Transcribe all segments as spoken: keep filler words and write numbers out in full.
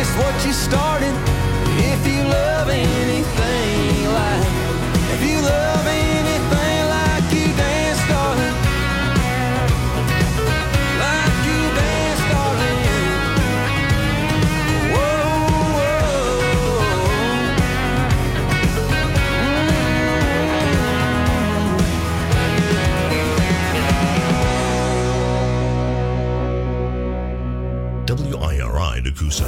finish what you started. If you love anything like, if you love anything like you dance, darling, like you dance, darling. Whoa, whoa. Mm. W I R I Nakusa.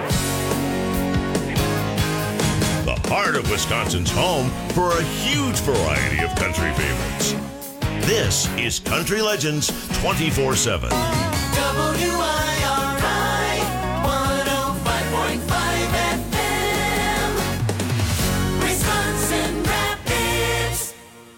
The heart of Wisconsin's home for a huge variety of country favorites. This is Country Legends twenty-four seven. W I R I one oh five point five F M, Wisconsin Rapids.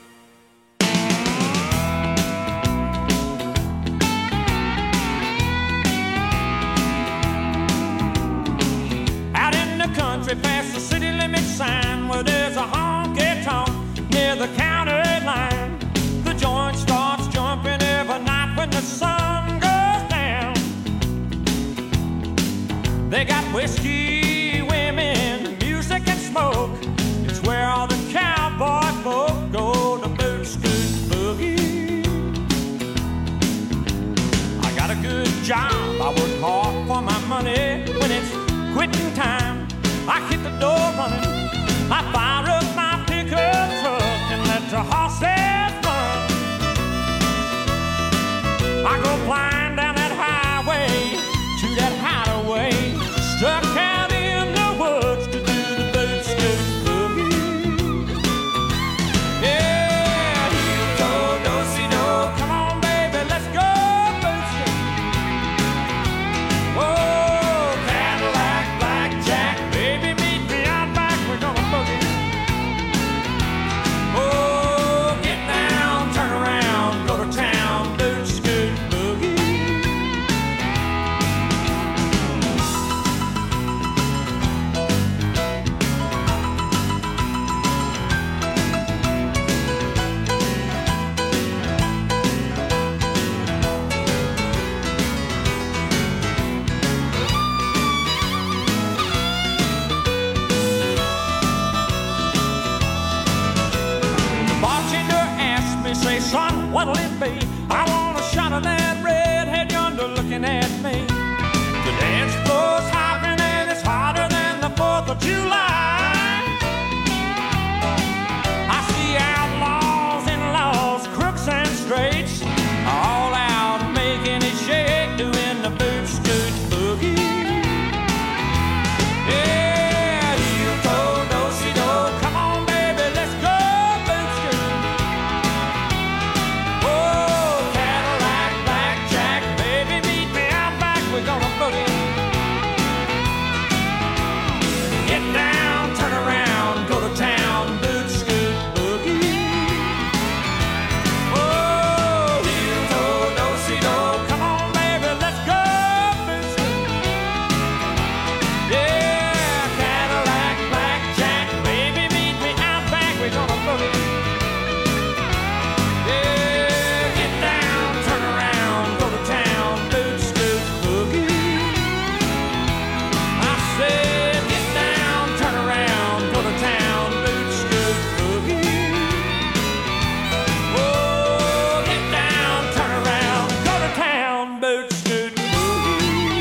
Out in the country past the city limit sign where there's a honky-tonk near the county line. The joint starts jumping every night when the sun goes down. They got whiskey, women, music and smoke. It's where all the cowboy folk go to boot scoot boogie. I got a good job, I work hard for my money. When it's quitting time, I hit the door running. I fire up my pickup truck and let the horses run. I go flying down that highway to that hideaway, stuck out in the woods to do the boot scoot boogie. Yeah, you told do-si-do, come on baby, let's go boot scoot. Oh, Cadillac, blackjack, baby, meet me out back, we're gonna boogie. Oh, get down, turn around, go to town, boot scoot boogie. The bartender asked me, say, son, what'll it be? I want a shot of that redhead yonder looking at me. The dance floor's hopping and it's hotter than the fourth of July. I see outlaws, in-laws, crooks and straights, all out making it shake, doing the boot scoot boogie. Yeah, you told do-si-do, come on baby, let's go boot scoot. Oh, Cadillac, blackjack, baby, meet me out back, we're gonna boogie. Get down, turn around, go to town, boot scoot boogie. Oh, you told do-si-do, come on baby, let's go boot scoot. Yeah, Cadillac, blackjack, baby, meet me out back, we're gonna boogie. Yeah, get down, turn around, go to town, boot scoot boogie. I said, get down, turn around, go to town, boot scoot boogie. Oh, get down, turn around, go to town, boot scoot boogie.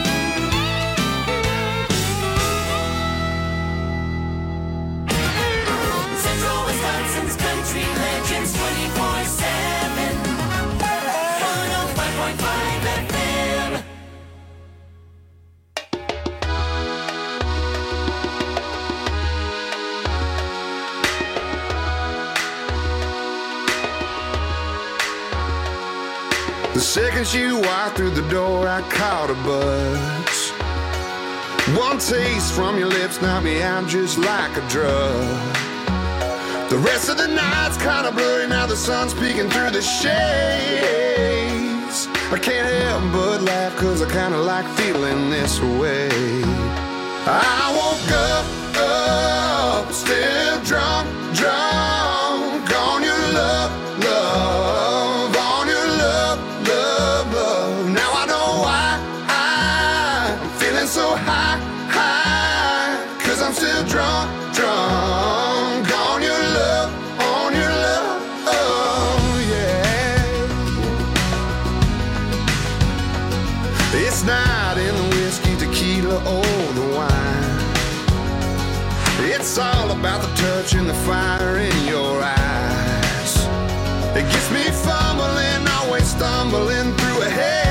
Central Wisconsin's Country Legends twenty-four seven, one oh five point five F M. The second she walked through the door, I caught a buzz. One taste from your lips knocked me out just like a drug. The rest of the night's kinda blurry, now the sun's peeking through the shades. I can't help but laugh, cause I kinda like feeling this way. I woke up, up, still drunk, drunk on your love, love, on your love, love, love. Now I know why I'm feeling so high, It's not in the whiskey, tequila, or the wine. It's all about the touch and the fire in your eyes. It gets me fumbling, always stumbling through a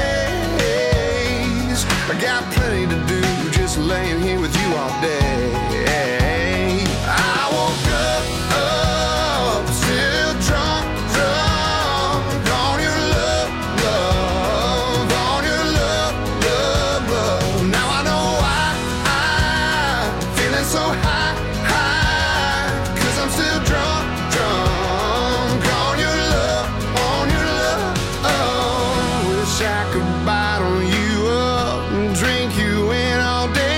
haze. I got plenty to do, just laying here with you all day. I woke up, up still drunk, drunk on your love, love, on your love, love, love. Now I know why I'm feeling so high, high, 'cause I'm still drunk, drunk on your love, on your love. Oh, wish I could bottle you up and drink you in all day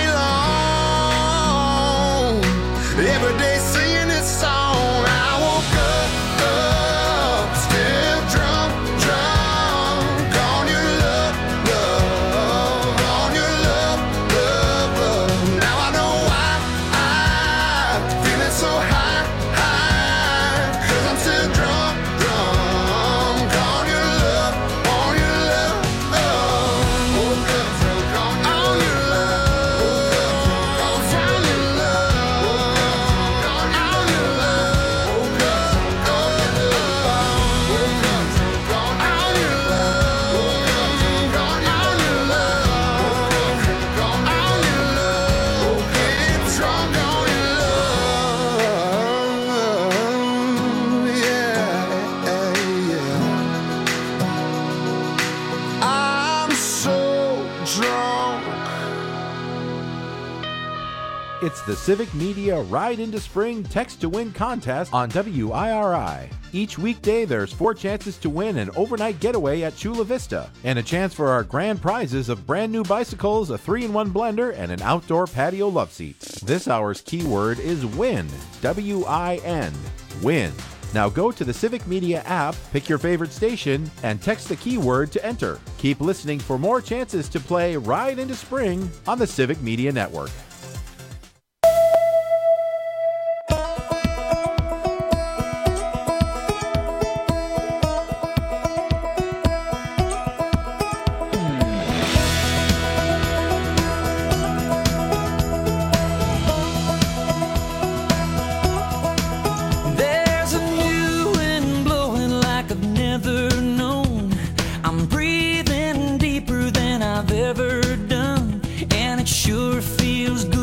long. Every day singing this song. I woke up, up, still drunk, drunk on your love, love, on your love, love, love. Now I know why I'm feeling so high, high, 'cause I'm still drunk, drunk on your love, on your love. Oh, woke up drunk on your love, woke up drunk on your love, woke up drunk on your love, woke up drunk on your love, woke up drunk on your love, woke up drunk on your love, woke up drunk on your love, woke up drunk on your love, yeah, yeah. I'm so drunk. It's the Civic Media Ride into Spring Text to Win contest on W I R I. Each weekday, there's four chances to win an overnight getaway at Chula Vista and a chance for our grand prizes of brand new bicycles, a three in one blender, and an outdoor patio love seat. This hour's keyword is WIN. W I N. WIN. Now go to the Civic Media app, pick your favorite station, and text the keyword to enter. Keep listening for more chances to play Ride into Spring on the Civic Media Network. There's a new wind blowing like I've never known. I'm breathing deeper than I've ever done, and it sure feels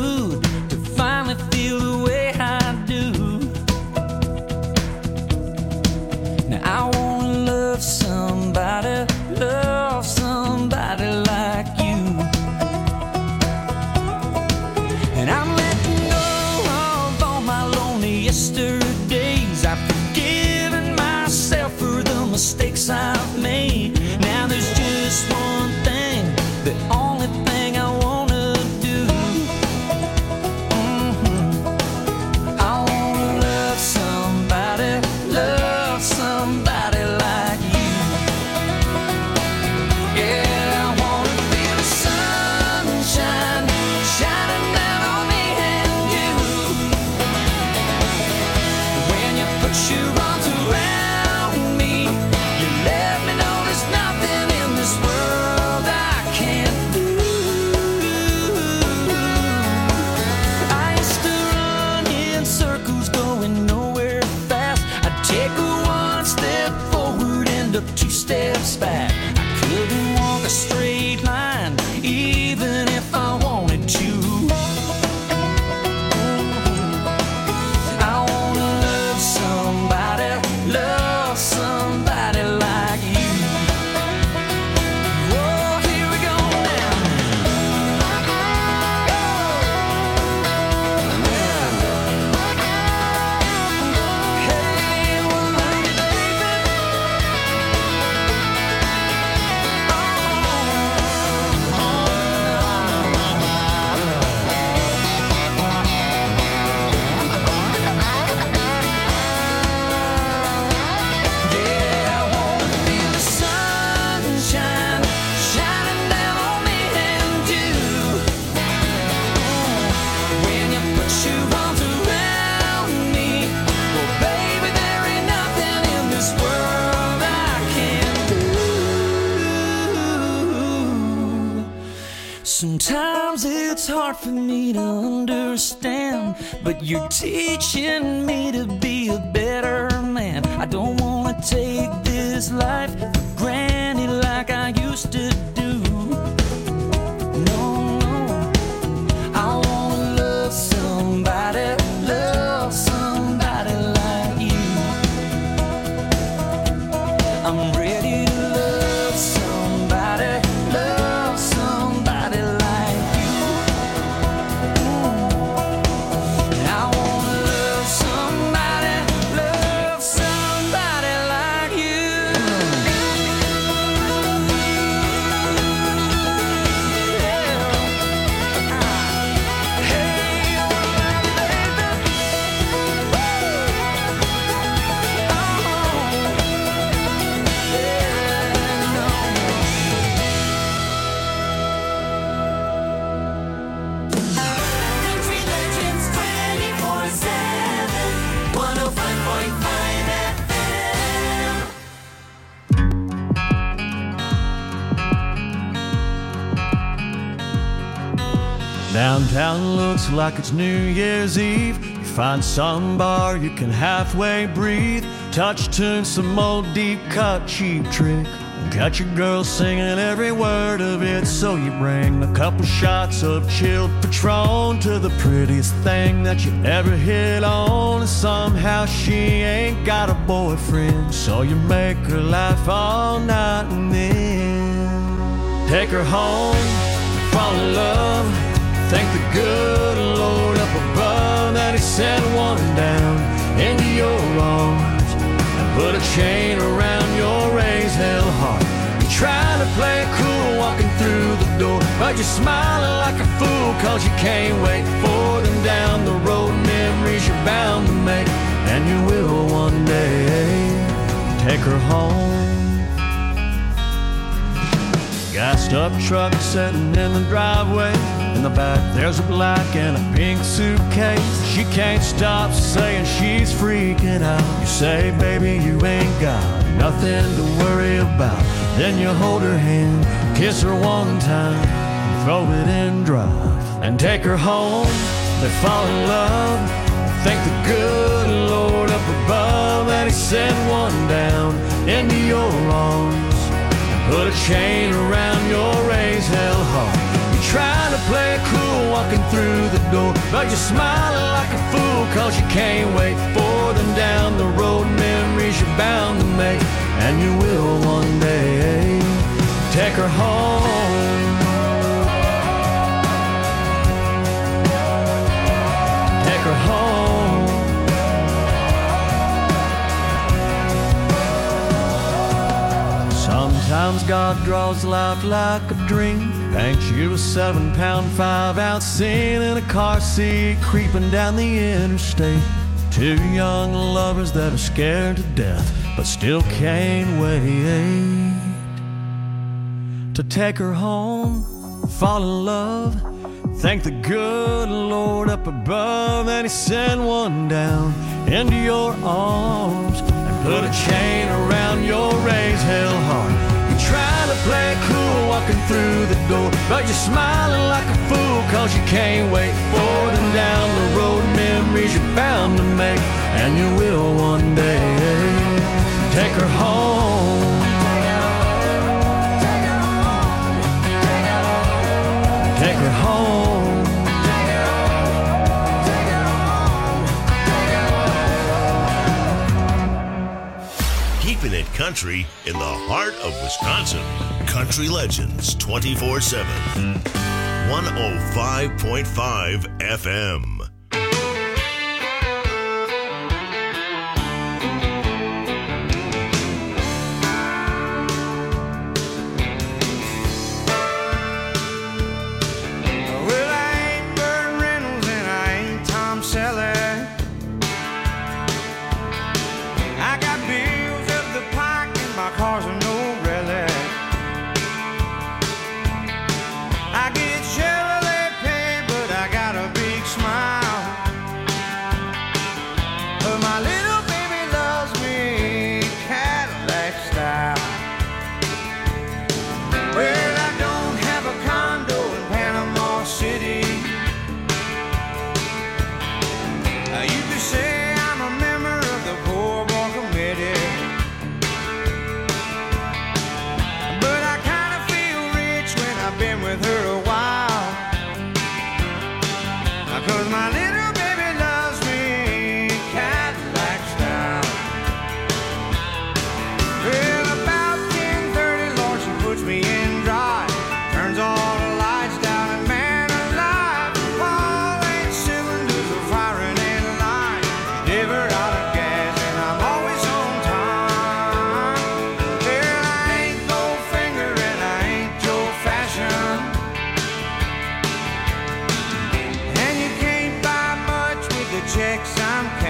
Sometimes it's hard for me to understand, but you're teaching me to be a better man. I don't wanna take this life for granted like I used to do. No, no, I wanna love somebody, love somebody like you. I'm ready to love somebody, love somebody like you. Mm. I wanna love somebody, love somebody like you. Yeah. Hey, my baby. Country Legends twenty-four seven, one oh five point five F M. Downtown looks like it's New Year's Eve. You find some bar you can halfway breathe. Touch tune, some old deep cut cheap trick. Got your girl singing every word of it. So you bring a couple shots of chilled Patron to the prettiest thing that you ever hit on. And somehow she ain't got a boyfriend, so you make her laugh all night and then take her home, fall in love. Thank the good Lord up above that he sent one down into your arms and put a chain around your raised hell heart. You're trying to play it cool walking through the door, but you're smiling like a fool cause you can't wait for them down the road. Memories you're bound to make, and you will one day take her home. Gassed up truck sitting in the driveway. In the back there's a black and a pink suitcase. She can't stop saying she's freaking out. You say, baby, you ain't got nothing to worry about. Then you hold her hand, kiss her one time, and throw it in drive and take her home. They fall in love. Thank the good Lord up above that he sent one down into your arms and put a chain around your raised hell heart. Trying to play it cool walking through the door, but you're smiling like a fool cause you can't wait for them down the road. Memories you're bound to make, and you will one day take her home. Take her home. Sometimes God draws life like a dream, paints you a seven pound, five ounce scene in a car seat, creeping down the interstate. Two young lovers that are scared to death, but still can't wait to take her home, fall in love. Thank the good Lord up above that he sent one down into your arms and put a chain around your raised hell heart. Trying to play it cool walking through the door, but you're smiling like a fool cause you can't wait for them down the road. Memories you're bound to make, and you will one day take her home. Take her home. Keeping it country in the heart of Wisconsin. Country Legends twenty-four seven. one oh five point five F M. Well, I ain't Burt Reynolds and I ain't Tom Selleck. I got bills up the pike and my car's a no relic. I get Chevrolet pay, but I got a big smile.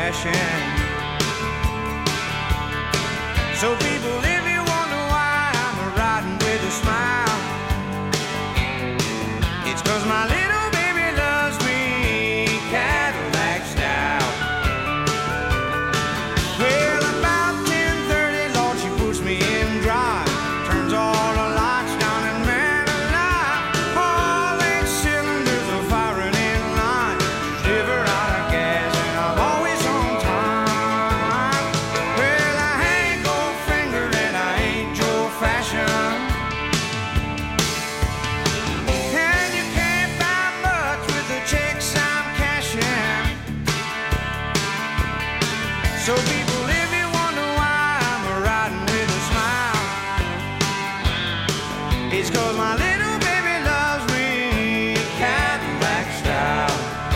cash in. So people, if you wonder why I'm riding with a smile, it's 'cause my little baby loves me Cadillac style. Well, about ten thirty, Lord, she puts me in drive, turns all the lights down and man alive, all eight cylinders are firing in line, never out of gas and I'm always on time. Well, I ain't gold fingered and I ain't Joe Fashion, and you can't buy much with the checks I'm cashing. So people, if you wonder why I'm riding with a smile, it's 'cause my little baby loves me Cadillac style.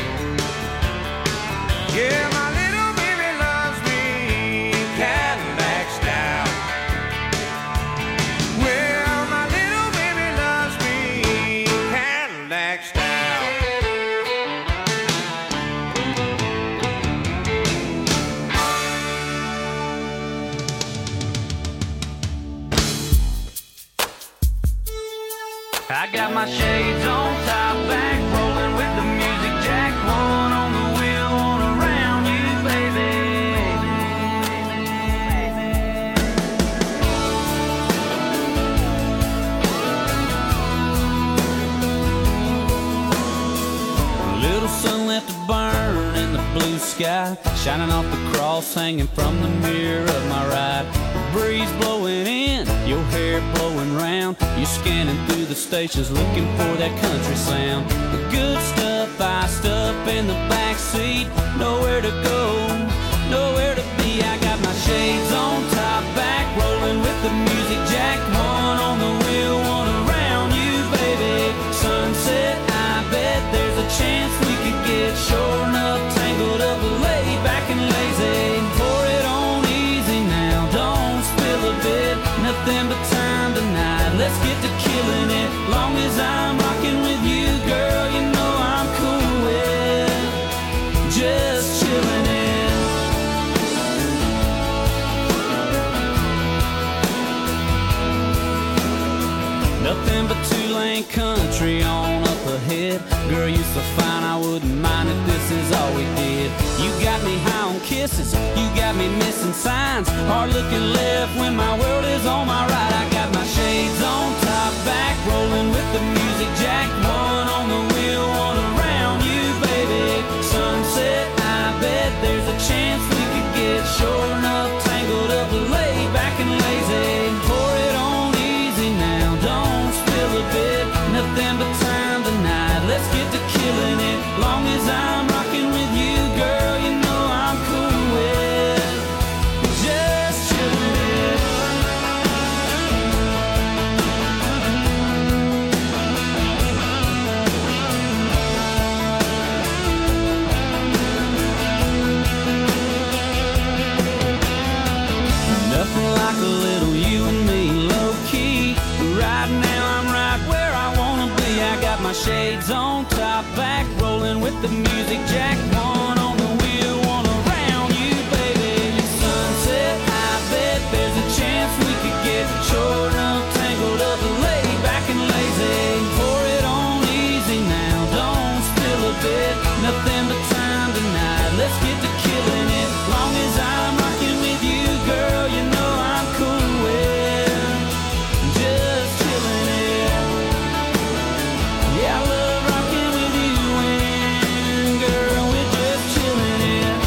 Yeah, my little baby loves me Cadillac style. Well, my little baby loves me Cadillac style. I got my shades on, top back, rolling with the music jack, one on the wheel, one around you, baby. A little sun left to burn in the blue sky, shining off the cross hanging from the mirror of my ride. The breeze blowing in, your hair blowing round, you're scanning through the stations looking for that country sound. The good stuff iced up in the back seat, nowhere to go, nowhere to be. I got my shades on, top back, rolling with the music jack, one on the wheel, one around you, baby. Sunset, I bet there's a chance we could get shorn up, tangled up, laid back and lazy. Pour it on easy now, don't spill a bit, nothing but time tonight. Let's get to killing it, long as I'm rocking with you, girl, you know I'm cool with just chilling it. Nothing but two-lane country on up ahead. Girl, you so fine, I wouldn't mind if this is all we did. You got me high on kisses, you got me missing signs, hard looking left when my world is on my right. I got my shades on, top back, rolling with the music jack, one on the wheel, one around you, baby. Sunset, I bet there's a chance we could get shorn up, tangled up, laid back and lazy. Pour it on easy now, don't spill a bit, nothing but time tonight. Let's get to killing it, long as I'm rocking with you, girl, you know I'm cool with just chilling it. Nothing like a little you and me, low key. Right now I'm right where I wanna be. I got my shades on, top back, rolling with the music jack, one on the wheel, one around you, baby. Sunset, I bet there's a chance we could get short up, tangled up, laid back and lazy. Pour it on easy now, don't spill a bit, nothing but time tonight. Let's get to killing it, long as I'm rocking with you, girl, you know I'm cool with just chilling it. Yeah, I love rocking with you and girl, we're just chilling it.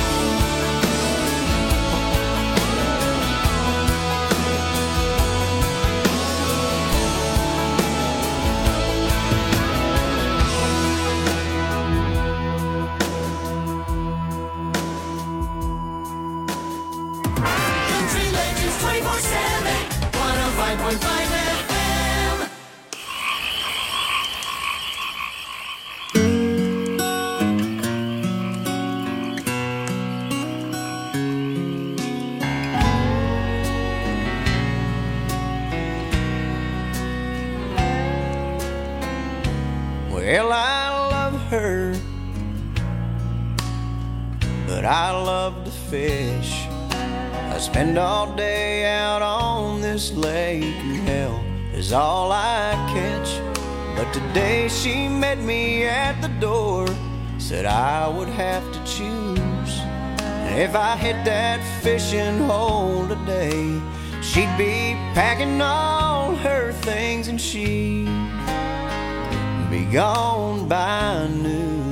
Country Legends twenty-four seven, one oh five point five F M. Well, I love her, but I love to fish. I spend all day out on this lake, and hell is all I catch. But today she met me at the door, said I would have to choose. And if I hit that fishing hole today, she'd be packing all her things and she'd be gone by noon.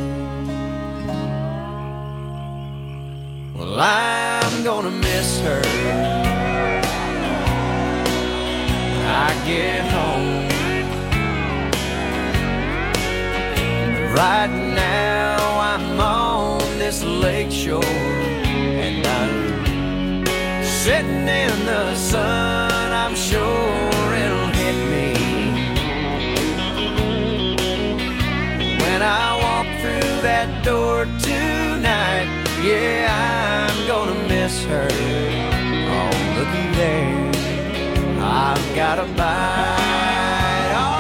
Well, I'm gonna miss her when I get home. Right now I'm on this lake shore, and I'm sitting in the sun. I'm sure it'll hit me when I walk through that door tonight. Yeah, I'm gonna miss her. Oh, looky there, I've got a bite. All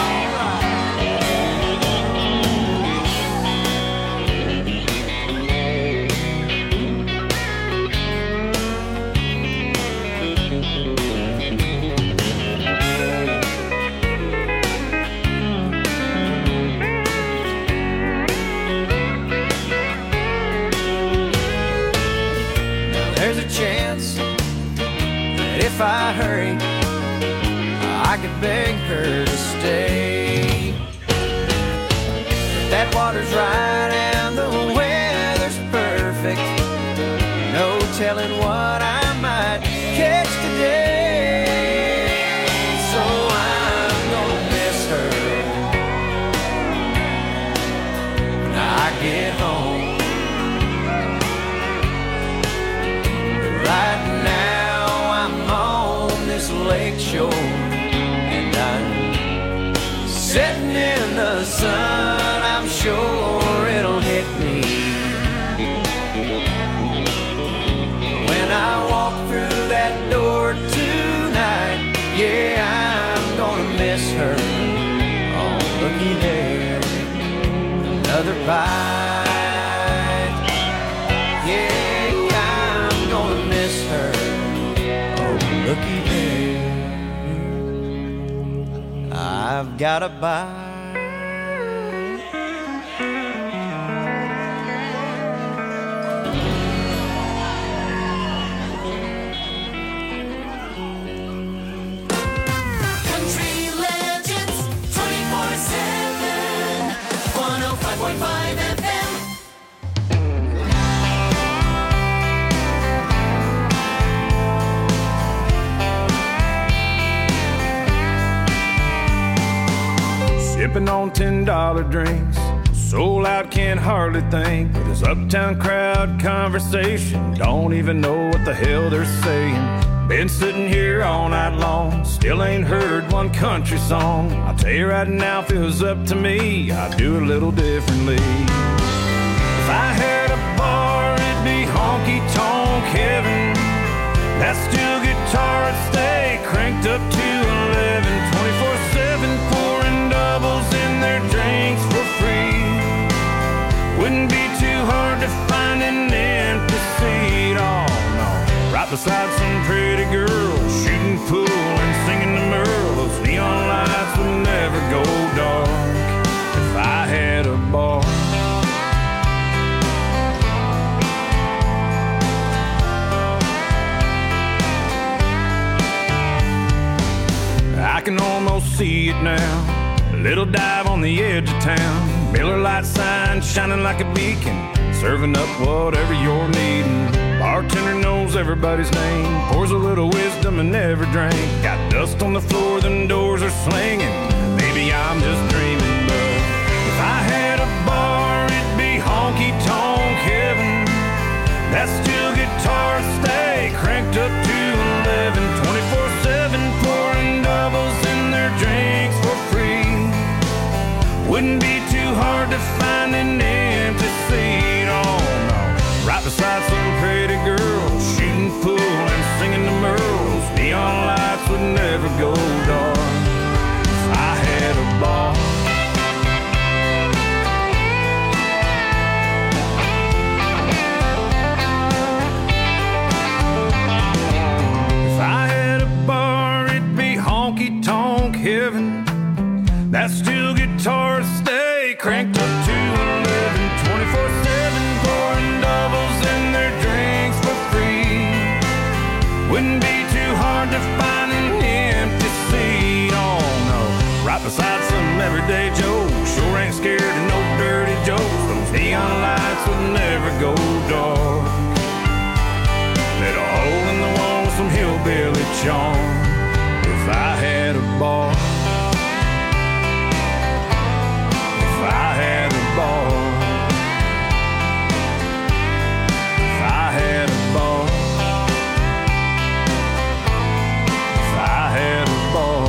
chance that if I hurry, I could beg her to stay. But that water's right and the weather's perfect. No telling what I might catch today. So I'm gonna miss her when I get home. Right now I'm on this lake shore, and I'm sitting in the sun. I'm sure it'll hit me when I walk through that door tonight. Yeah, I'm gonna miss her. Oh, looky there, another bite. Yeah, her. Oh, looky there, I've got a bite. Country Legends twenty-four seven, one oh five point five F M. Sipping on ten dollar drinks, sold out, can't hardly think. With this uptown crowd conversation, don't even know what the hell they're saying. Been sitting here all night long, still ain't heard one country song. I'll tell you right now, if it was up to me, I'd do it a little differently. If I had a bar, it'd be honky-tonk heaven. That steel guitar would stay cranked up to eleven, twenty-four seven, pouring doubles in their drinks for free. Wouldn't be too hard to find an empty seat. Oh no, right beside some pretty girl, shooting pool and singing to Merle. Those neon lights would never go dark if I had a bar. I can almost see it now. A little dive on the edge of town. Miller Lite sign shining like a beacon, serving up whatever you're needing. Bartender knows everybody's name, pours a little wisdom in every drink. Got dust on the floor, them doors are slinging. Maybe I'm just dreaming, but if I had a bar, it'd be honky-tonk heaven. That steel guitar would stay cranked up to eleven, twenty-four seven, pouring doubles in their drinks for free. Wouldn't be too hard to find an empty seat. Oh no, right beside some pretty girl, shooting pool and singing to Merle. Those neon lights would never go dark if I had a bar. cranked up to eleven, twenty-four seven, pouring doubles in their drinks for free. Wouldn't be too hard to find an empty seat, oh no. Right beside some everyday Joe, sure ain't scared of no dirty jokes. Those neon lights would never go dark. Let a hole in the wall, some hillbilly charm. If I had a bar, if I had a bar, if I had a bar, if I had a bar.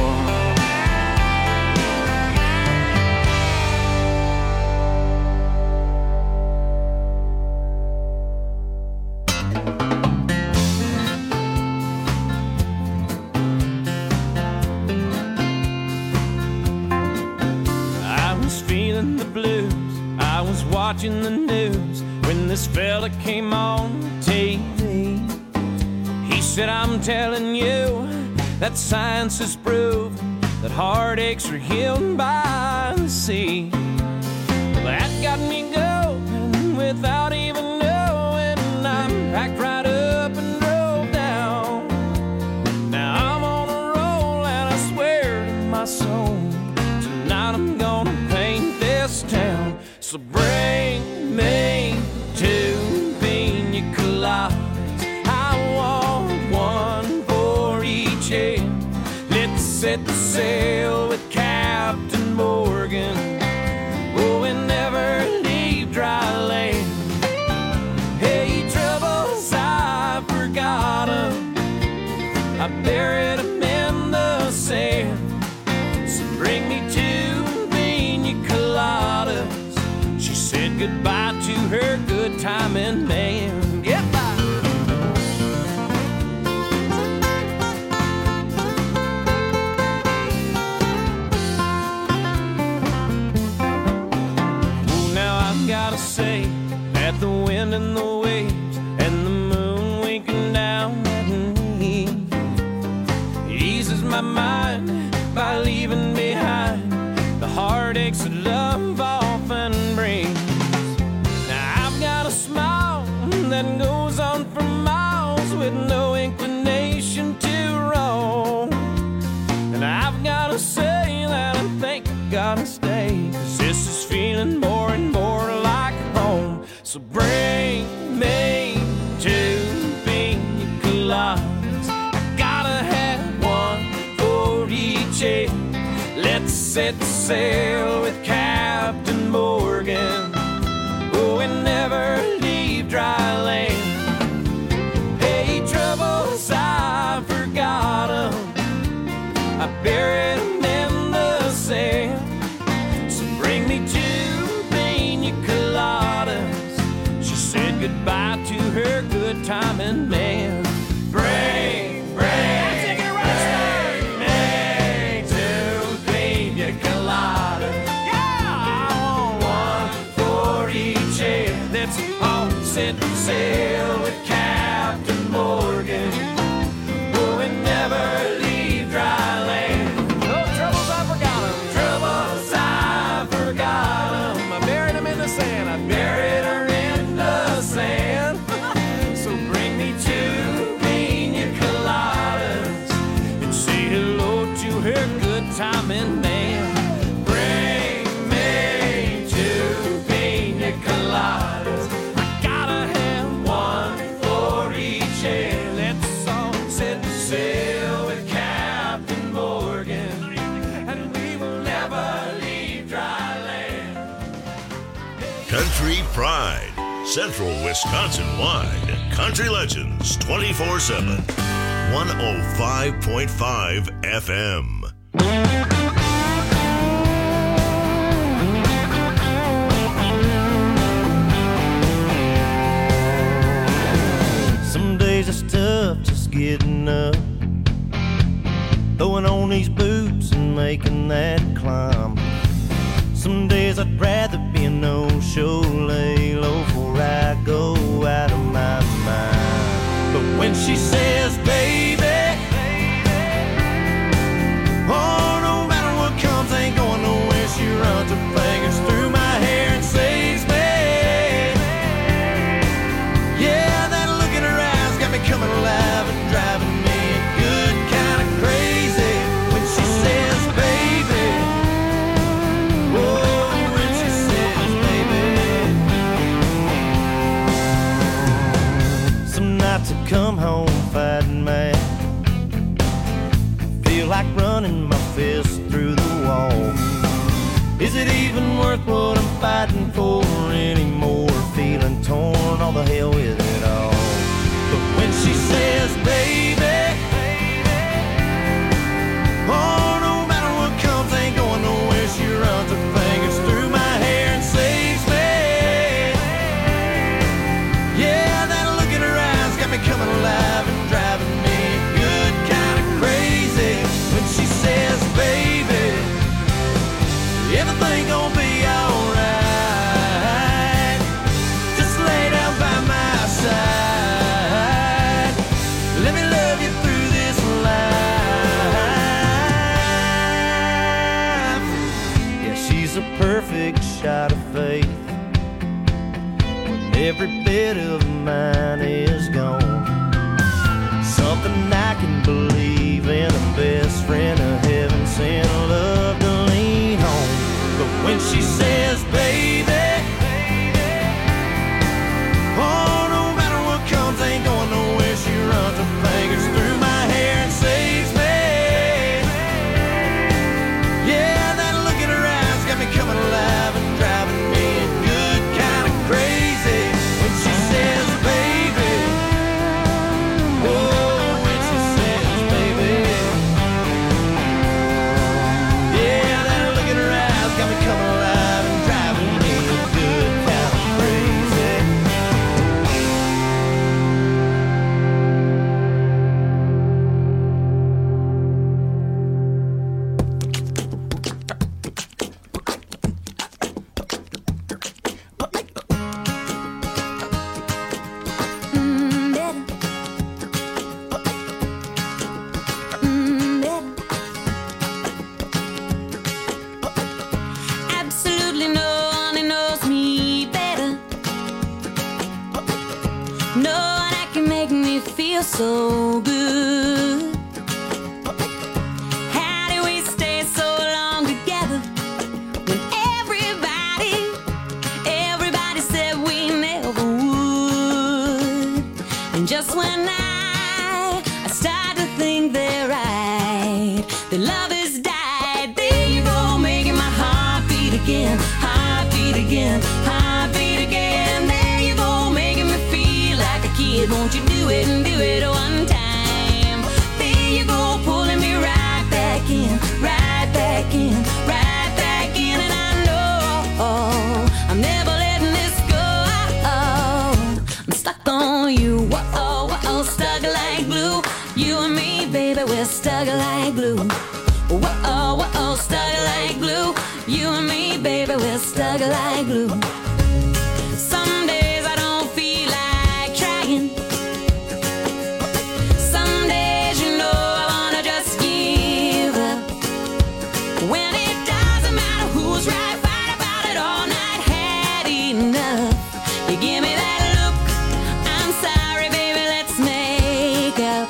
Watching the news when this fella came on T V. He said, I'm telling you that science has proved that heartaches are healed by the sea. Well, that got me going without even knowing. I'm packed right up and drove down. Now I'm on a roll and I swear to my soul, tonight I'm gonna paint this town. So bring me two pina coladas. I want one for each head. Let's set the sail with Captain Morgan. Oh, and never leave dry land. Hey, troubles, I forgot 'em. I buried 'em in the sand. So bring me two pina coladas. Said goodbye to her good timing man. Goodbye. Oh, now I've gotta say that the wind and the waves and the moon winking down at me eases my mind by leaving behind the heartaches that love often brings. That goes on for miles with no inclination to roam. And I've gotta say that I think I gotta stay, 'cause this is feeling more and more like home. So bring me two pina coladas. I gotta have one for each head. Let's set sail with Captain Morgan. Oh, and never leave dry land. Hey, troubles, I forgot 'em. I buried 'em in the sand. So bring me two pina coladas. She said goodbye to her good timing man. Bring, bring, take it right, bring me two pina coladas. Yeah, I want one for each head. Let's all set sail with Captain Morgan. Oh, and never leave dry land. No troubles, I forgot 'em. Troubles, I forgot 'em. I buried 'em in the sand. I buried her in the sand. So bring me two pina coladas and say hello to her good timing man. Bring me two pina coladas. Let's all set sail with Captain Morgan, and we will never leave dry land. Country Pride, Central Wisconsin-wide. Country Legends twenty-four seven. one oh five point five F M. It's tough just getting up, throwing on these boots and making that climb. Some days I'd rather be a no-show, lay low before I go out of my mind. But when she says, baby, oh, no matter what comes, ain't going nowhere, she runs her fingers through my out of faith when every bit of mine is gone. Something I can believe in, a best friend of heaven sent, love to lean on. But when she says, baby, oh, no matter what comes, ain't going nowhere. She runs her fingers through my hair and saves me. Yeah, that look in her eyes got me coming alive and driving me good, kind of crazy. When she says, baby, oh, when she says, baby, yeah, that look in her eyes got me coming alive and driving me good, kind of crazy. Mm, better. Mm, better. Absolutely no one who knows me better. No one that can make me feel so good. How do we stay so long together when everybody, everybody said we never would? And just when I, I start to think they're right, the love has died. There you go, making my heart beat again, heart beat again, heart beat again. There you go, making me feel like a kid. Won't you do it and do it one time? There you go, pulling me right back in, right back in, right back in. And I know I'm never letting this go. I'm stuck on you, whoa, whoa, stuck like glue. You and me, baby, we're stuck like glue. Whoa, whoa, stuck like glue. You and me, baby, we're stuck like glue. Some days I don't feel like trying. Some days, you know, I wanna just give up. When it doesn't matter who's right, fight about it all night, had enough. You give me that look, I'm sorry, baby, let's make up.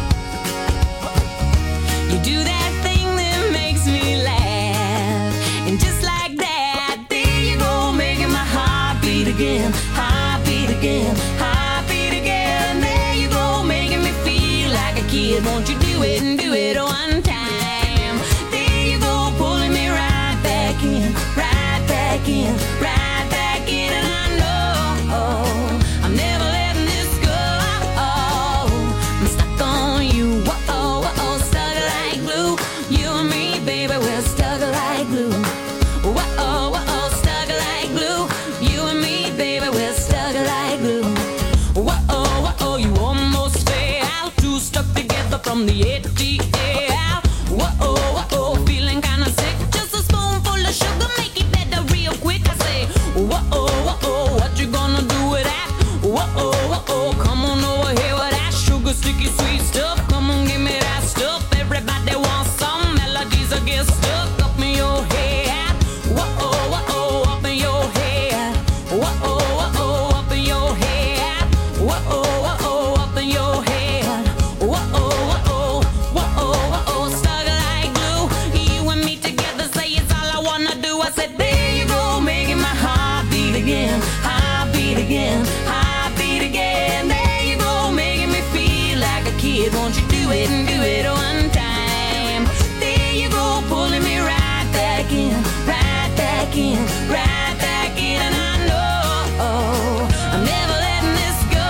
You do that thing that makes me laugh, and just like that, there you go, making my heart beat again, heart beat again, heart beat again. There you go, making me feel like a kid. Won't you do it and do it one time? There you go, pulling me right back in, right back in, right back in. And I know I'm never letting this go. I'm stuck on you, whoa, whoa, stuck like glue. You and me, baby, we're stuck like glue. Whoa, whoa, stuck like glue. You and me, baby, we're stuck like glue. Whoa, whoa, you almost fell, two stuck together from the A T L. Whoa, whoa, feeling kinda sick. Just a spoonful of sugar, make it better real quick. I say, whoa, whoa, what you gonna do with that? Whoa, whoa, come on over here with that sugar, sticky, sweet stuff. Come on, give me that stuff. Everybody wants some melodies that get stuck up in your head. Whoa, whoa, up in your head. Whoa, whoa, up in your head. Whoa, whoa, up in your head. Whoa, whoa, whoa, whoa, stuck like glue. You and me together, say it's all I wanna do. I said, there you go, making my heart beat again, heart beat again, heart beat again. There you go, making me feel like a kid. Won't you do it and do it one time? There you go, pulling me right back in, right back in, right back in. And I know I'm never letting this go.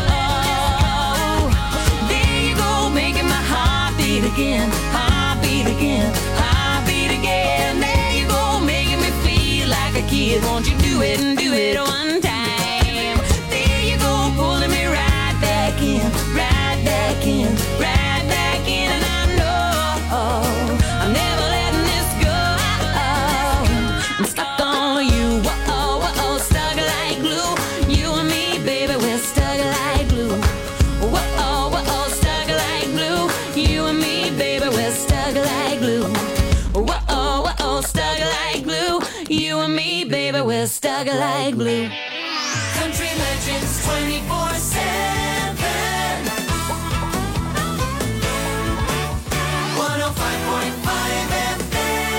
There you go, making my heart beat again, heart beat again, heart beat again. There you go, making me feel like a kid. Won't you do it and do it one time? There you go, pulling me right back in, right back in, right back in. And I know I'm never letting this go. I'm stuck on you, whoa, whoa, stuck like glue. You and me, baby, we're stuck like glue. Whoa, whoa, stuck like glue. You and me, baby, we're stuck like glue. Whoa, whoa, stuck like glue. You and me, baby, we're stuck like glue. Country Legends twenty-four seven. one oh five point five F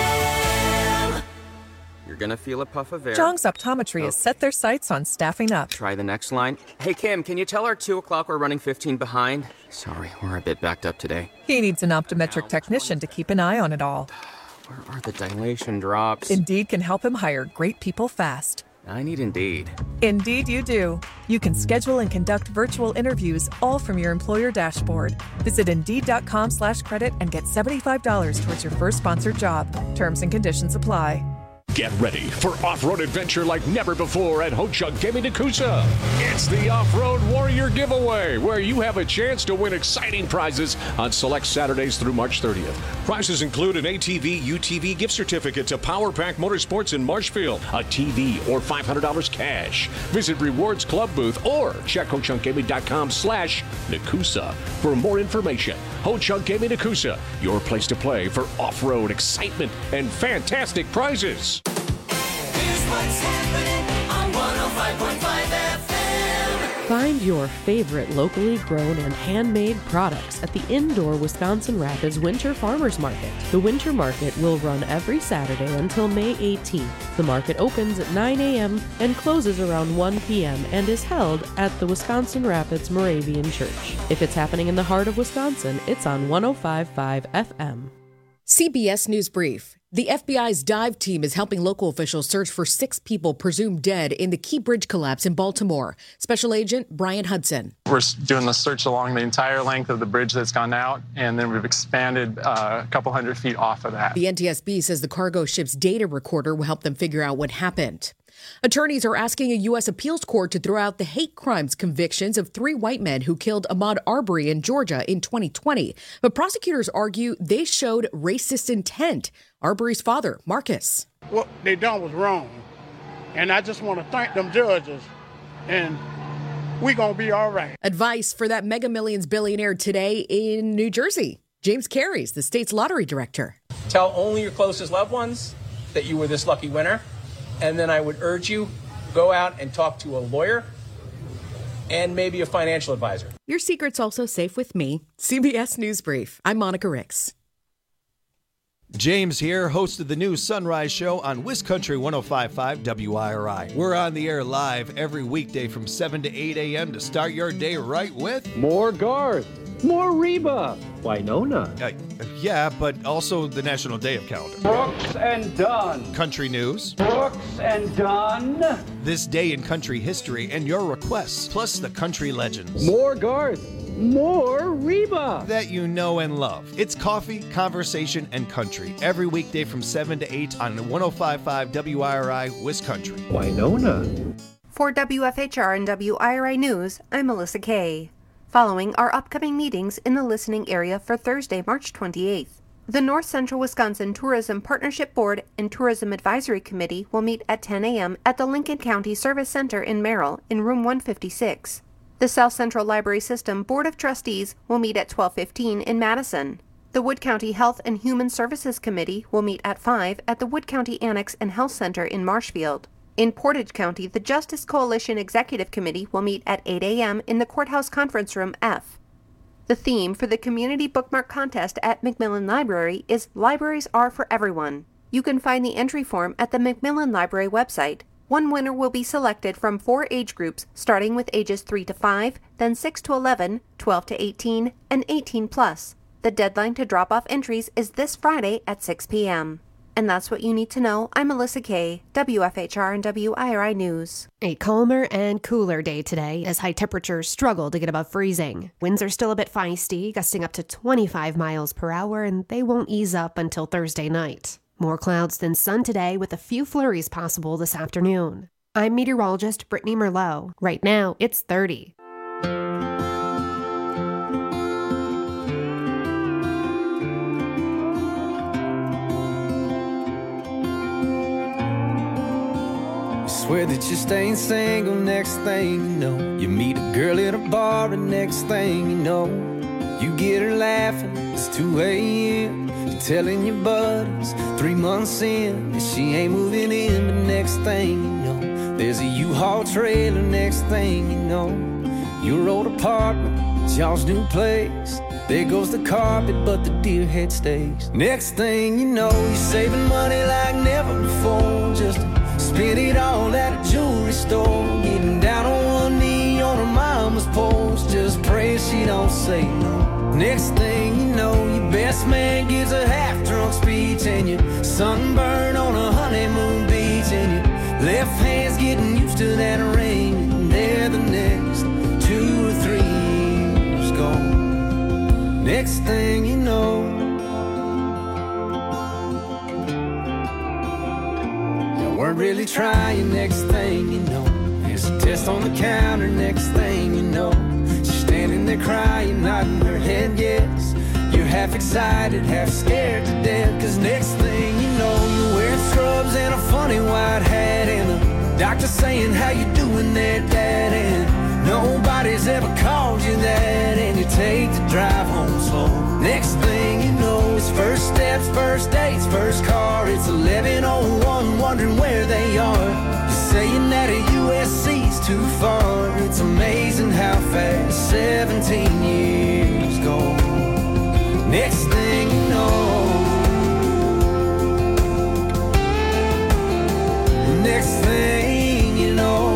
M. You're gonna feel a puff of air. Jong's Optometry has set their sights on staffing up. Try the next line. Hey, Kim, can you tell her two o'clock we're running fifteen behind? Sorry, we're a bit backed up today. He needs an optometric technician to keep an eye on it all. Where are the dilation drops? Indeed can help him hire great people fast. I need Indeed. Indeed you do. You can schedule and conduct virtual interviews all from your employer dashboard. Visit Indeed.com slash credit and get seventy-five dollars towards your first sponsored job. Terms and conditions apply. Get ready for off-road adventure like never before at Ho-Chunk Gaming Nakusa. It's the Off-Road Warrior Giveaway, where you have a chance to win exciting prizes on select Saturdays through March thirtieth. Prizes include an A T V U T V gift certificate to Power Pack Motorsports in Marshfield, a T V, or five hundred dollars cash. Visit Rewards Club booth or check Ho Chunk Gaming dot com slash Nakusa for more information. Ho-Chunk Gaming Nakusa, your place to play for off-road excitement and fantastic prizes. Here's what's happening on one oh five point five F M. Find your favorite locally grown and handmade products at the indoor Wisconsin Rapids Winter Farmers Market. The Winter Market will run every Saturday until May eighteenth. The market opens at nine a.m. and closes around one p.m. and is held at the Wisconsin Rapids Moravian Church. If it's happening in the heart of Wisconsin, it's on one oh five point five F M. C B S News Brief. The F B I's dive team is helping local officials search for six people presumed dead in the Key Bridge collapse in Baltimore. Special Agent Brian Hudson. We're doing the search along the entire length of the bridge that's gone out, and then we've expanded uh, a couple hundred feet off of that. The N T S B says the cargo ship's data recorder will help them figure out what happened. Attorneys are asking a U S appeals court to throw out the hate crimes convictions of three white men who killed Ahmaud Arbery in Georgia in twenty twenty. But prosecutors argue they showed racist intent. Arbery's father, Marcus. What they done was wrong. And I just want to thank them judges. And we gonna be all right. Advice for that Mega Millions billionaire today in New Jersey. James Carey's the state's lottery director. Tell only your closest loved ones that you were this lucky winner. And then I would urge you, go out and talk to a lawyer and maybe a financial advisor. Your secret's also safe with me. C B S News Brief. I'm Monica Ricks. James here, host of the new Sunrise Show on WisCountry one oh five point five W I R I. We're on the air live every weekday from seven to eight a.m. to start your day right with more Garth, more Reba, Winona. Uh, yeah, but also the National Day of Calendar. Brooks and Dunn. Country news. Brooks and Dunn. This day in country history and your requests, plus the country legends. More Garth. More Reba that you know and love. It's coffee, conversation, and country every weekday from seven to eight on one oh five point five W I R I WisCountry. Winona. For W F H R and W I R I News, I'm Melissa Kay. Following our upcoming meetings in the listening area for Thursday, March twenty-eighth. The North Central Wisconsin Tourism Partnership Board and Tourism Advisory Committee will meet at ten a.m. at the Lincoln County Service Center in Merrill in room one fifty-six. The South Central Library System Board of Trustees will meet at twelve fifteen in Madison. The Wood County Health and Human Services Committee will meet at five at the Wood County Annex and Health Center in Marshfield. In Portage County, the Justice Coalition Executive Committee will meet at eight a.m. in the Courthouse Conference Room F. The theme for the Community Bookmark Contest at Macmillan Library is Libraries Are for Everyone. You can find the entry form at the Macmillan Library website. One winner will be selected from four age groups, starting with ages three to five, then six to eleven, twelve to eighteen, and eighteen plus. The deadline to drop off entries is this Friday at six p.m. And that's what you need to know. I'm Melissa Kay, W F H R and W I R I News. A calmer and cooler day today as high temperatures struggle to get above freezing. Winds are still a bit feisty, gusting up to twenty-five miles per hour, and they won't ease up until Thursday night. More clouds than sun today with a few flurries possible this afternoon. I'm meteorologist Brittany Merlot. Right now, it's thirty. Swear that you're staying single, next thing you know, you meet a girl at a bar, and next thing you know, you get her laughing, it's two a.m. She telling your buddies three months in that she ain't moving in. But next thing you know, there's a U-Haul trailer. Next thing you know, your old apartment, it's y'all's new place. There goes the carpet, but the deer head stays. Next thing you know, you're saving money like never before, just to spend it all at a jewelry store. Getting down on one knee on her mama's porch, just pray she don't say no. Next thing you know, your best man gives a half-drunk speech, and you're sunburned on a honeymoon beach, and your left hand's getting used to that ring, and there the next two or three years gone. Next thing you know, you weren't really trying. Next thing you know, there's a test on the counter. Next thing you know, standing there crying, nodding her head yes. You're half excited, half scared to death. Cause next thing you know, you're wearing scrubs and a funny white hat, and the doctor saying, how you doing there, Dad? And nobody's ever called you that, and you take the drive home slow. Next thing you know, it's first steps, first dates, first car. It's eleven oh one, wondering where they are. Saying that a U S C's too far. It's amazing how fast seventeen years go. Next thing you know, next thing you know,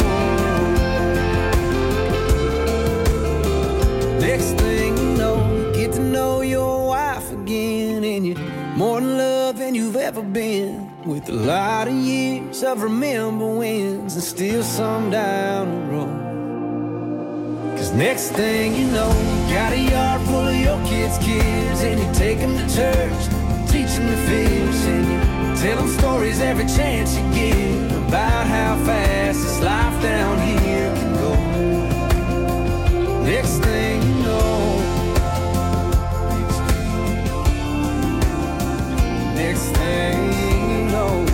next thing you know, you get to know your wife again, and you're more in love than you've ever been. With a lot of years of remember wins, and still some down the road. Cause next thing you know, you got a yard full of your kids' kids, and you take them to church, teach them to fish, and you tell them stories every chance you get about how fast this life down here can go. Next thing you know, next thing you know,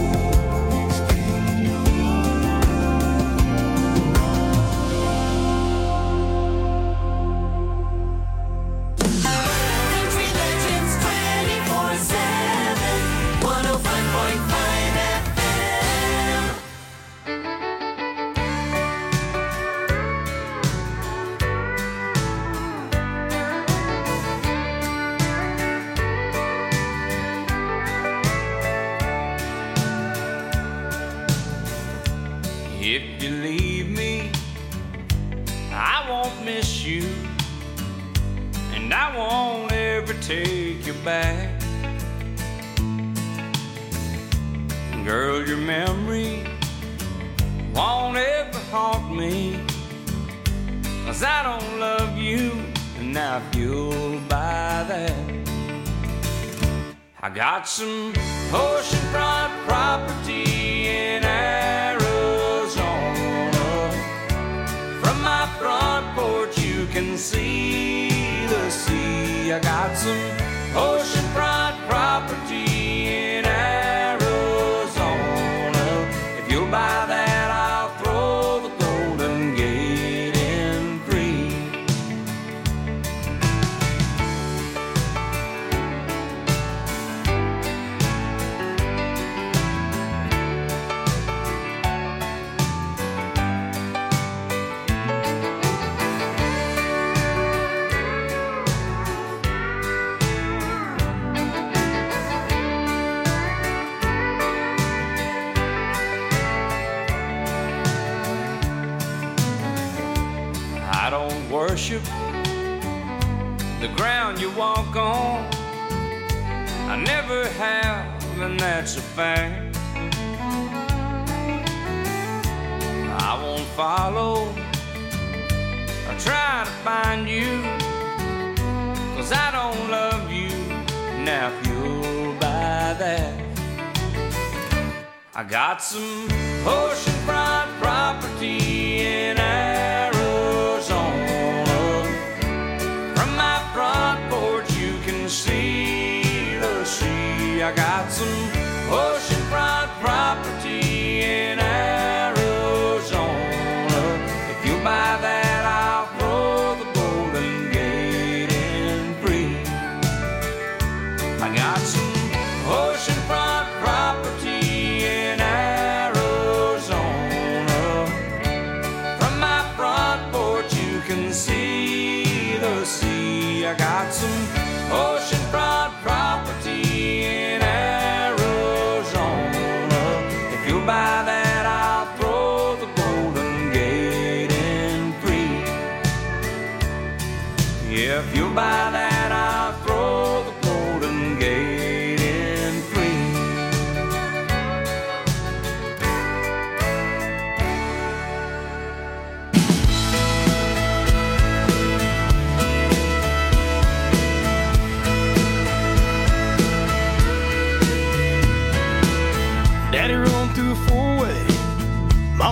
Country Legends twenty-four seven, one oh five point five F M. If you leave me, I won't miss you, and I won't ever take you back. Girl, your memory won't ever haunt me, 'cause I don't love you, and I feel by that. I got some oceanfront property in Arizona. From my front porch you can see the sea. I got some oceanfront property in Arizona. If you'll buy that, I'll throw the Golden Gate in free. I don't worship the ground you walk on. I never have, and that's a fact. I won't follow or try to find you, 'cause I don't love you. Now if you'll buy that, I got some oceanfront property in Arizona. From my front porch you can see the sea. I got some oceanfront property in Arizona. If you buy that, I'll throw the Golden Gate in free. I got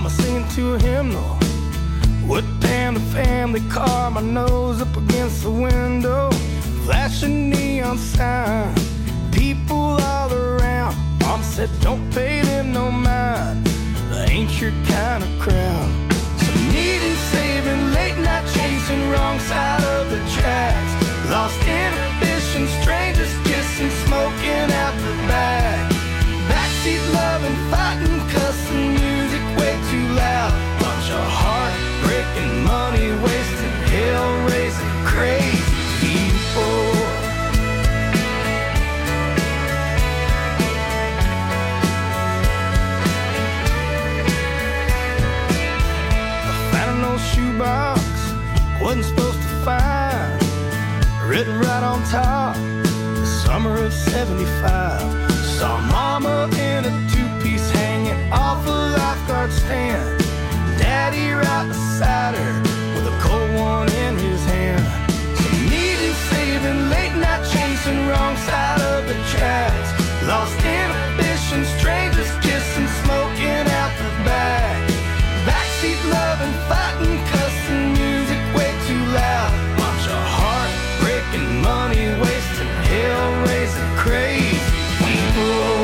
Mama singing to a hymnal. Wood down the family car, my nose up against the window. Flashing neon sign, people all around. Mom said don't pay them no mind, they ain't your kind of crowd. So needing saving, late night chasing, wrong side of the tracks. Lost inhibition, strangers kissing, smoking out the back. Backseat loving, fighting, cussing, music way too loud. Bunch of heartbreaking, money wasting, hell raising, crazy people. I found an old shoebox, wasn't supposed to find. Written right on top, the summer of seventy-five. Saw Mama in a two-piece hanging off a lifeguard stand. Daddy right beside her with a cold one in his hand. Some needing saving, late night chasing, wrong side of the tracks. Lost inhibition, strangers kissing, smoking out the back. Backseat loving, fighting, cussing, music way too loud. Bunch of heartbreaking, money wasting, hell raising, crazy people.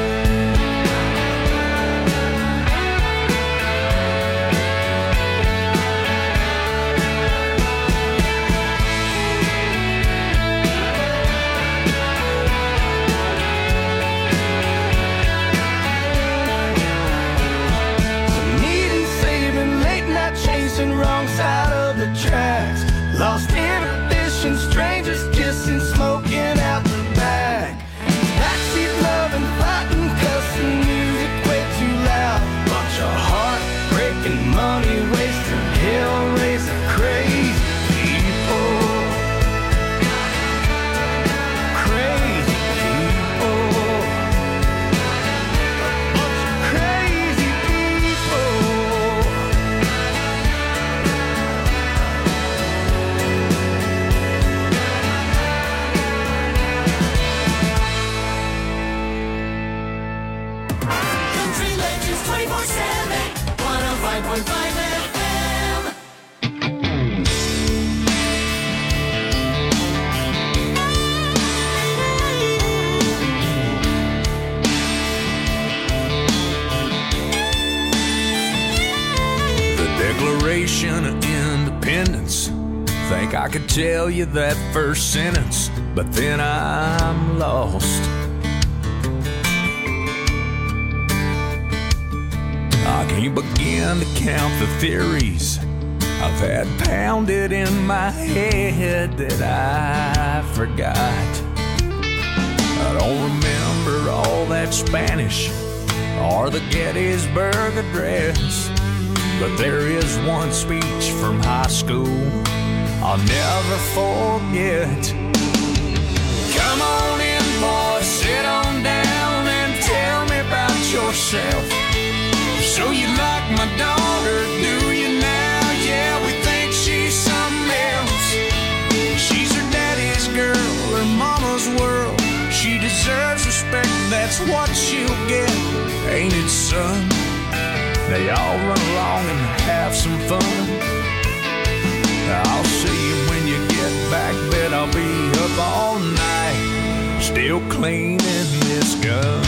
Wrong side of the tracks. Lost inhibition, strangers kissing, smoking out the back. Backseat loving, fighting, cussing, music way too loud. Bunch of heartbreaking, money wasting, hell raising, crazy people. Crazy people. A bunch of crazy people. twenty-four seven, one oh five point five F M. The Declaration of Independence. Think I could tell you that first sentence, but then I'm lost. I can't begin to count the theories I've had pounded in my head that I forgot. I don't remember all that Spanish or the Gettysburg Address, but there is one speech from high school I'll never forget. Come on in, boys, sit on down and tell me about yourself. So you like my daughter, do you now? Yeah, we think she's something else. She's her daddy's girl, her mama's world. She deserves respect, that's what she'll get. Ain't it, son? They all run along and have some fun. I'll see you when you get back, bet I'll be up all night, still cleaning this gun.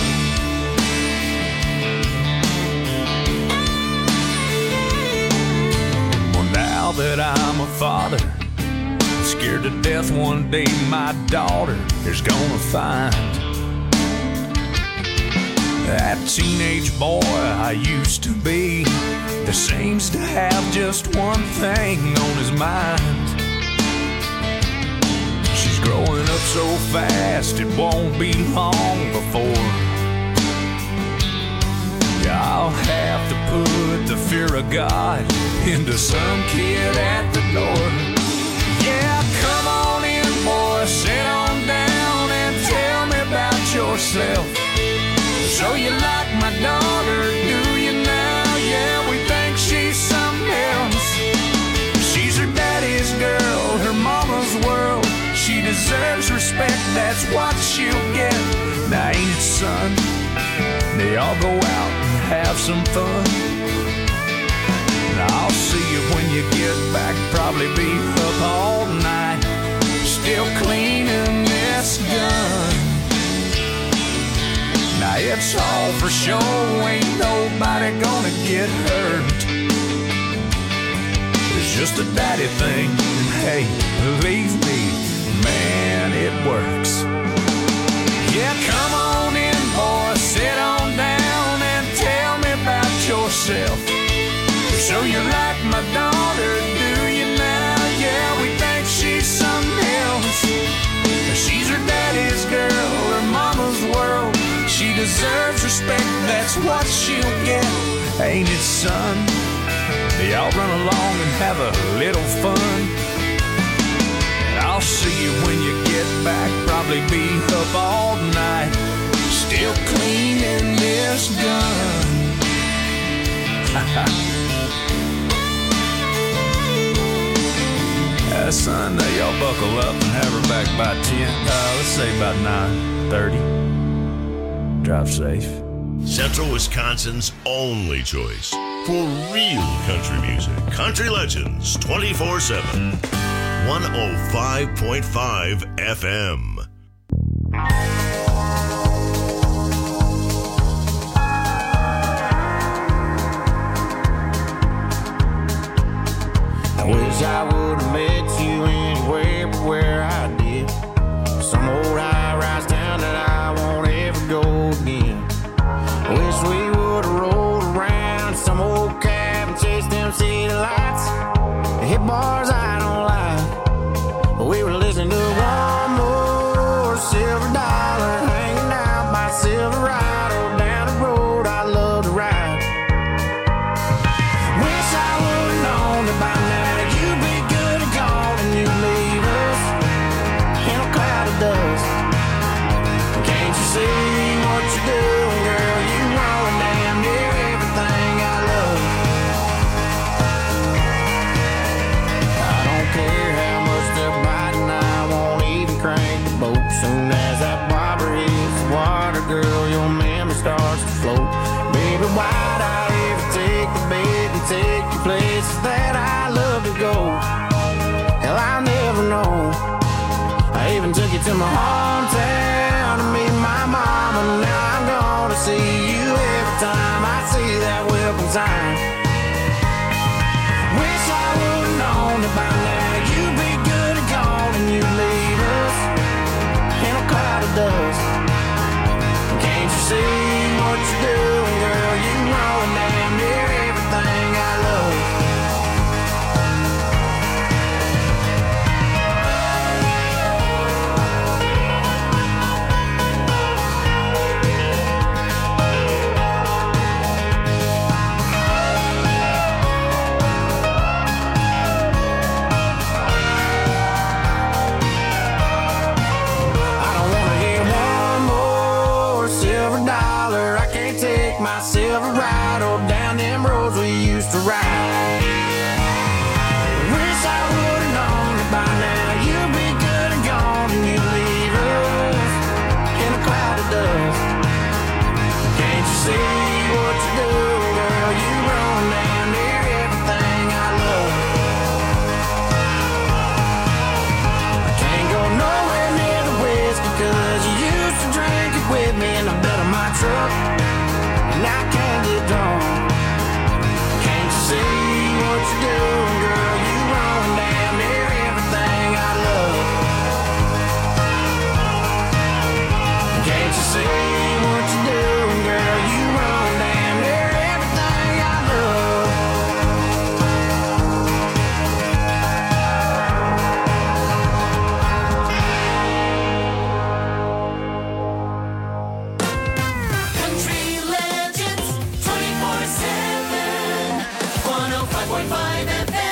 Now that I'm a father, I'm scared to death one day my daughter is gonna find that teenage boy I used to be that seems to have just one thing on his mind. She's growing up so fast it won't be long before I'll have to put the fear of God into some kid at the door. Yeah, come on in, boy, sit on down and tell me about yourself. So you like my daughter, do you now? Yeah, we think she's something else. She's her daddy's girl, her mama's world. She deserves respect, that's what she'll get. Now ain't it, son? They all go out and have some fun. probably be up all night, still cleaning this gun. Now it's all for show, ain't nobody gonna get hurt. It's just a daddy thing, and hey, believe me, man, it works. Yeah, come on in, boy, sit on down and tell me about yourself. So you like my daughter, do you now? Yeah, we think she's something else. She's her daddy's girl, her mama's world. She deserves respect, that's what she'll get. Ain't it, son? Y'all run along and have a little fun. I'll see you when you get back, probably be up all night, still cleaning this gun. Uh, son, uh, y'all buckle up and have her back by ten. Uh, let's say about nine thirty. Drive safe. Central Wisconsin's only choice for real country music. Country Legends twenty-four seven. one oh five point five F M. I wish I would have met you anywhere but where I did. Some old high-rise town that I won't ever go again. I wish we would have rolled around some old cab and chased them city lights. Hit bars I don't like, but we were listening to one more silver dollar hanging out by Silverado down the road I love to ride. Wish I would have known that by now you'd be good and gone and you'd leave us in a cloud of dust. Can't you see what you're doing, girl? You ruin damn near everything I love. I don't care how much they're biting, I won't even crank the boat. Soon as that bobber hits the water, girl, your memory starts to float. Baby, why'd I ever take the bait and take you places that I love to go? Hell, I'll never know. I even took you to my hometown to meet my mama. Now I'm gonna see you every time I see that welcome sign. Wish I would've known that by now you'd be good and gone and you'd leave us in a cloud of dust. Can't you see what you're doing, girl? You ruin damn near everything I love. My Silverado down them roads we used to ride. Wish I would've known that by now you'd be good and gone and you'd leave us in a cloud of dust. Can't you see what you do, girl? You run down near everything I love. I can't go nowhere near the whiskey cause you used to drink it with me in the bed of my truck. And I can't get drawn. Can't you see what you're doing, girl? You run damn near everything I love. Can't you see what you're doing, girl? You run damn near everything I love. Country Legends twenty-four seven, one oh five point five F M.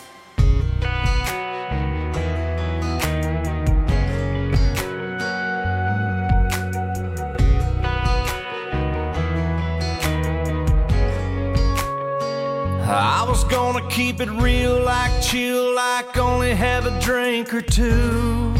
I was gonna keep it real, like chill, like only have a drink or two.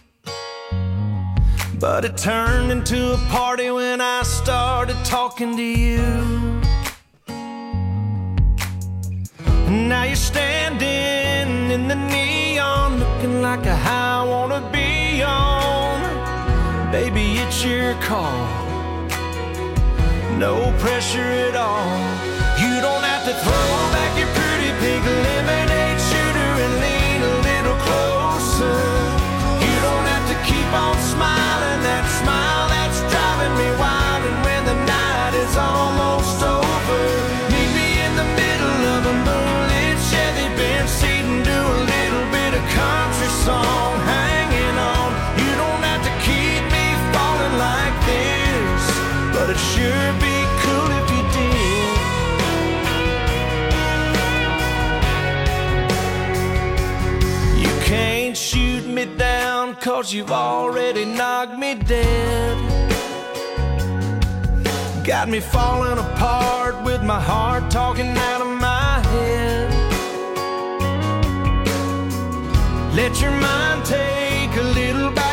But it turned into a party when I started talking to you. Now you're standing in the neon, looking like a high I wanna be on. Baby, it's your call, no pressure at all. You don't have to throw back your pretty pink lemonade shooter and lean a little closer. You don't have to keep on smiling, that smile that's driving me wild. And when the night is almost over, meet me in the middle of a moonlit Chevy Benz seat and do a little bit of country song, hanging on. You don't have to keep me falling like this, but it sure be cool if you did. You can't shoot me down, cause you've already knocked me dead. Got me falling apart with my heart talking out of my head. Let your mind take a little bite